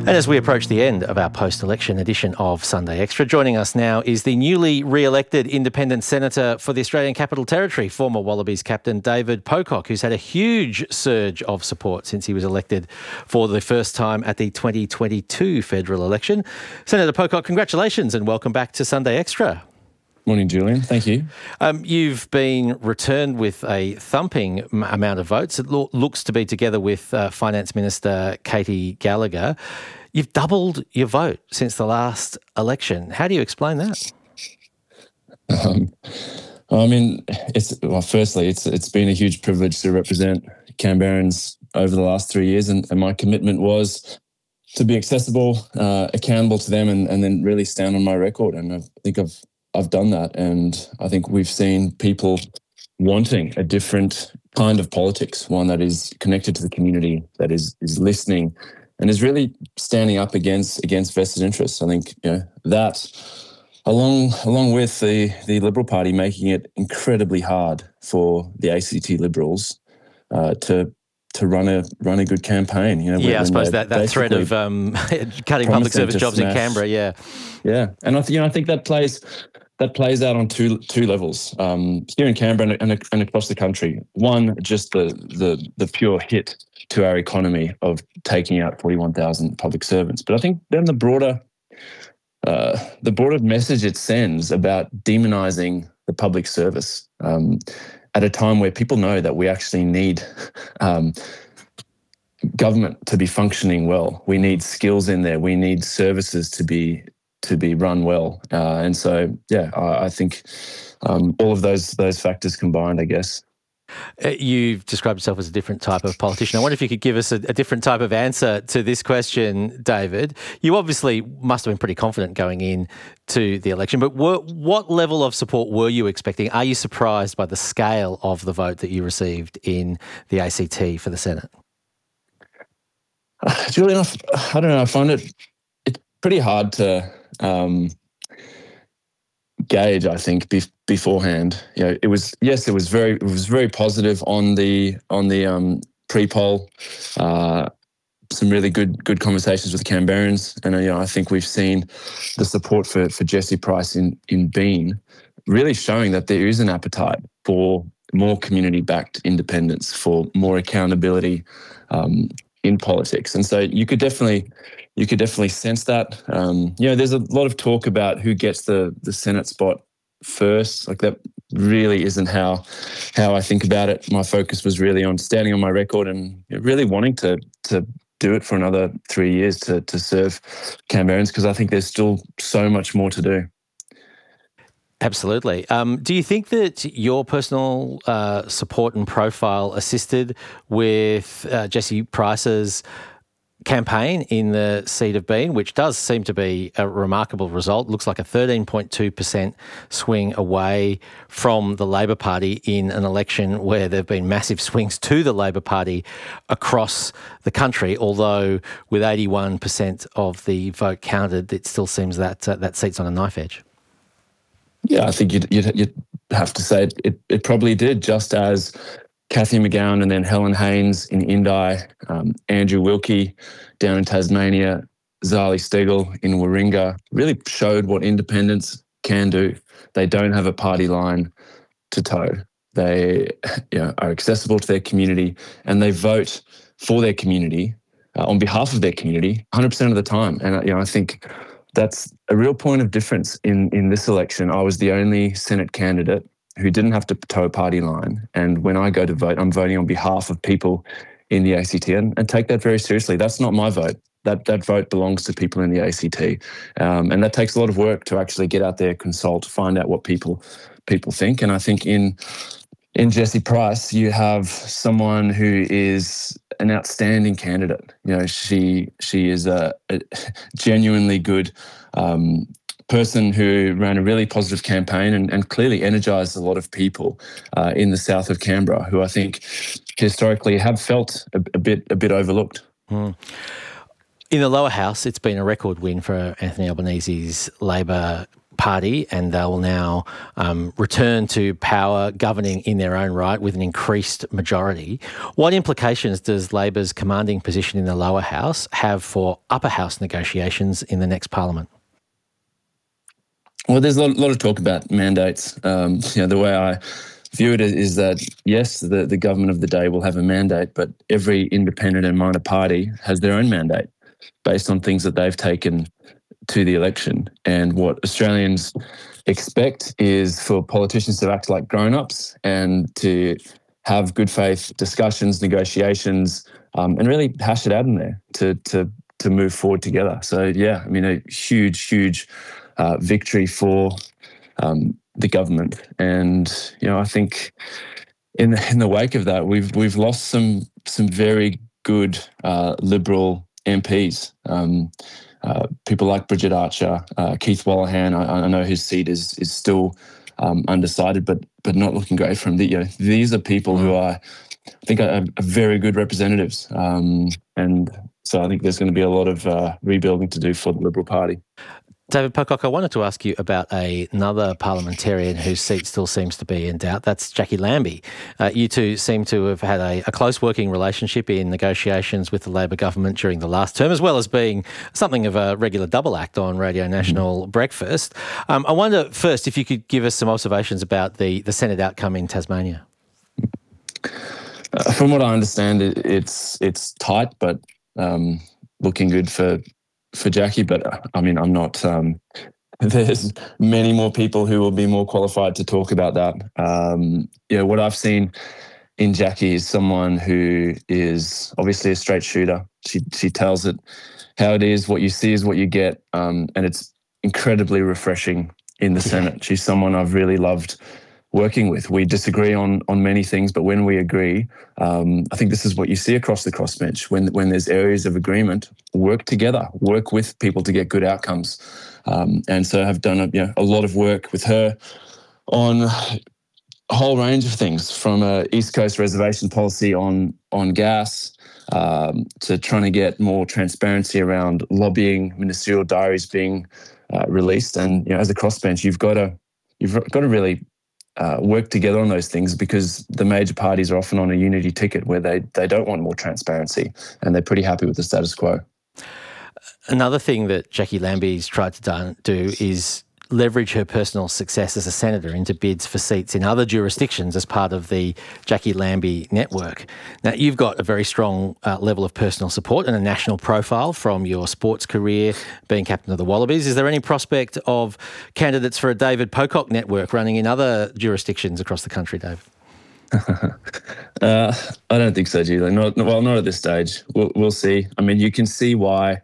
And as we approach the end of our post-election edition of Sunday Extra, joining us now is the newly re-elected independent senator for the Australian Capital Territory, former Wallabies captain David Pocock, who's had a huge surge of support since he was elected for the first time at the 2022 federal election. Senator Pocock, congratulations and welcome back to Sunday Extra. Morning, Julian. Thank you. You've been returned with a thumping amount of votes. It looks to be together with Finance Minister Katie Gallagher. You've doubled your vote since the last election. How do you explain that? Firstly, it's been a huge privilege to represent Canberrans over the last 3 years, and my commitment was to be accessible, accountable to them, and then really stand on my record. And I think I've done that, and I think we've seen people wanting a different kind of politics, one that is connected to the community, that is listening, and is really standing up against vested interests. I think that, along with the Liberal Party making it incredibly hard for the ACT Liberals to run a good campaign. I suppose that threat of cutting public service jobs in Canberra. Yeah, and I think that plays out on two levels here in Canberra and across the country. One, just the pure hit to our economy of taking out 41,000 public servants. But I think then the broader message it sends about demonising the public service at a time where people know that we actually need government to be functioning well. We need skills in there. We need services to be run well. And so, I think all of those factors combined, I guess. You've described yourself as a different type of politician. I wonder if you could give us a different type of answer to this question, David. You obviously must have been pretty confident going in to the election, but what level of support were you expecting? Are you surprised by the scale of the vote that you received in the ACT for the Senate? Julian, I don't know. I find it's pretty hard to gauge, I think, beforehand. It was very positive on the pre-poll. Some really good conversations with Canberrans, and I think we've seen the support for Jesse Price in Bean really showing that there is an appetite for more community-backed independence, for more accountability in politics, and so you could definitely sense that. There's a lot of talk about who gets the Senate spot first. Like, that really isn't how I think about it. My focus was really on standing on my record and really wanting to do it for another 3 years to serve Canberrans, because I think there's still so much more to do. Absolutely. Do you think that your personal support and profile assisted with Jesse Price's campaign in the seat of Bean, which does seem to be a remarkable result? Looks like a 13.2% swing away from the Labor Party in an election where there have been massive swings to the Labor Party across the country, although with 81% of the vote counted, it still seems that that seat's on a knife edge. Yeah, I think you'd have to say it probably did, just as Cathy McGowan and then Helen Haynes in Indi, Andrew Wilkie down in Tasmania, Zali Steggall in Warringah really showed what independents can do. They don't have a party line to toe. They are accessible to their community, and they vote for their community, on behalf of their community, 100% of the time. And I think that's a real point of difference in this election. I was the only Senate candidate who didn't have to toe a party line. And when I go to vote, I'm voting on behalf of people in the ACT, and take that very seriously. That's not my vote. That vote belongs to people in the ACT. And that takes a lot of work to actually get out there, consult, find out what people think. And I think in Jesse Price, you have someone who is an outstanding candidate. She is a genuinely good person who ran a really positive campaign and clearly energised a lot of people in the south of Canberra, who I think historically have felt a bit overlooked. In the lower house, it's been a record win for Anthony Albanese's Labor Party, and they will now return to power, governing in their own right with an increased majority. What implications does Labor's commanding position in the lower house have for upper house negotiations in the next parliament? Well, there's a lot of talk about mandates. The way I view it is that, yes, the government of the day will have a mandate, but every independent and minor party has their own mandate based on things that they've taken to the election. And what Australians expect is for politicians to act like grown-ups and to have good faith discussions, negotiations, and really hash it out in there to move forward together. So, yeah, I mean, a huge victory for the government. And, I think in the wake of that, we've lost some very good Liberal MPs. People like Bridget Archer, Keith Wallahan. I know his seat is still undecided, but not looking great for him. These are people who I think are very good representatives. And so I think there's going to be a lot of rebuilding to do for the Liberal Party. David Pocock, I wanted to ask you about another parliamentarian whose seat still seems to be in doubt. That's Jacqui Lambie. You two seem to have had a close working relationship in negotiations with the Labor government during the last term, as well as being something of a regular double act on Radio National Breakfast. I wonder first if you could give us some observations about the Senate outcome in Tasmania. From what I understand, it's tight, but looking good for Jacqui, but I mean, I'm not. There's many more people who will be more qualified to talk about that. What I've seen in Jacqui is someone who is obviously a straight shooter. She tells it how it is. What you see is what you get, and it's incredibly refreshing in the Senate. She's someone I've really loved working with. We disagree on many things, but when we agree, I think this is what you see across the crossbench. When there's areas of agreement, work together, work with people to get good outcomes. And so I've done a lot of work with her on a whole range of things, from a East Coast reservation policy on gas to trying to get more transparency around lobbying, ministerial diaries being released. And as a crossbench, you've got to really work together on those things, because the major parties are often on a unity ticket where they don't want more transparency and they're pretty happy with the status quo. Another thing that Jacqui Lambie's tried to do is leverage her personal success as a senator into bids for seats in other jurisdictions as part of the Jacqui Lambie network. Now, you've got a very strong level of personal support and a national profile from your sports career, being captain of the Wallabies. Is there any prospect of candidates for a David Pocock network running in other jurisdictions across the country, Dave? I don't think so, Julie. Not at this stage. We'll see. I mean, you can see why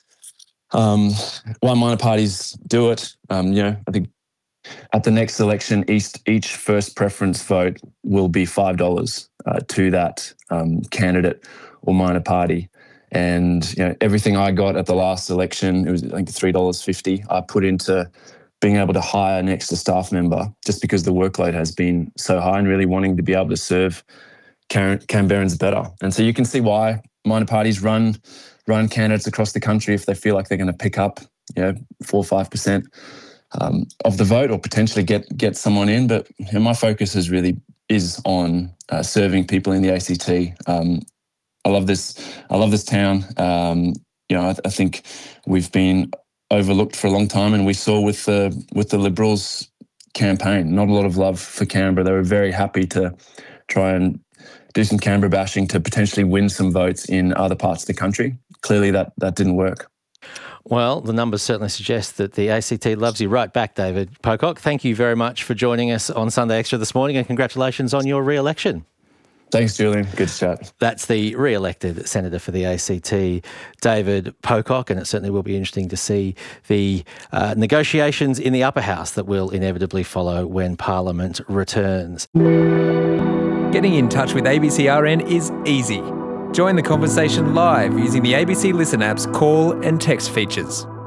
minor parties do it. I think at the next election, each first preference vote will be $5 to that candidate or minor party. And everything I got at the last election, it was I think $3.50. I put into being able to hire an extra staff member, just because the workload has been so high, and really wanting to be able to serve Canberrans better. And so you can see why minor parties run candidates across the country if they feel like they're going to pick up 4 or 5% of the vote, or potentially get someone in. But my focus is on serving people in the ACT. I love this town. I think we've been overlooked for a long time, and we saw with the Liberals campaign, not a lot of love for Canberra. They were very happy to try and do some Canberra bashing to potentially win some votes in other parts of the country. Clearly that didn't work. Well, the numbers certainly suggest that the ACT loves you right back, David Pocock. Thank you very much for joining us on Sunday Extra this morning, and congratulations on your re-election. Thanks, Julian. Good to chat. That's the re-elected Senator for the ACT, David Pocock, and it certainly will be interesting to see the negotiations in the upper house that will inevitably follow when Parliament returns. Getting in touch with ABCRN is easy. Join the conversation live using the ABC Listen app's call and text features.